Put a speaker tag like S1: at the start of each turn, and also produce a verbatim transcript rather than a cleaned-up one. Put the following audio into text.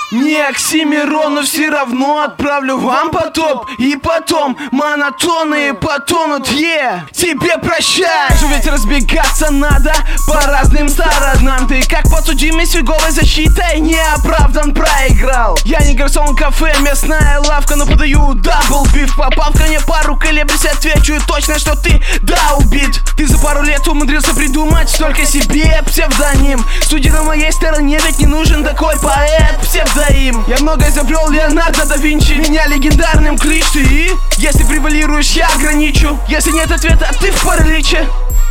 S1: Не Оксимирону, все равно отправлю вам потоп. И потом монотонные потонут, е yeah. Тебе прощай. Же ведь разбегаться надо по разным сторонам. Ты как подсудимый с фиговой защитой неоправдан проиграл. Я не гарсон кафе, местная лавка, но подаю дабл биф. Попал в коне пару колеблюсь, отвечу и точно, что ты да убит. Ты за пару лет умудрился придумать только себе псевдоним. Судьи на моей стороне, ведь не нужен такой поэт псевдоим. Я многое заплел, Леонардо да Винчи. Меня легендарным клич ты. И если превалируешь, я ограничу. Если нет ответа, ты в параличе.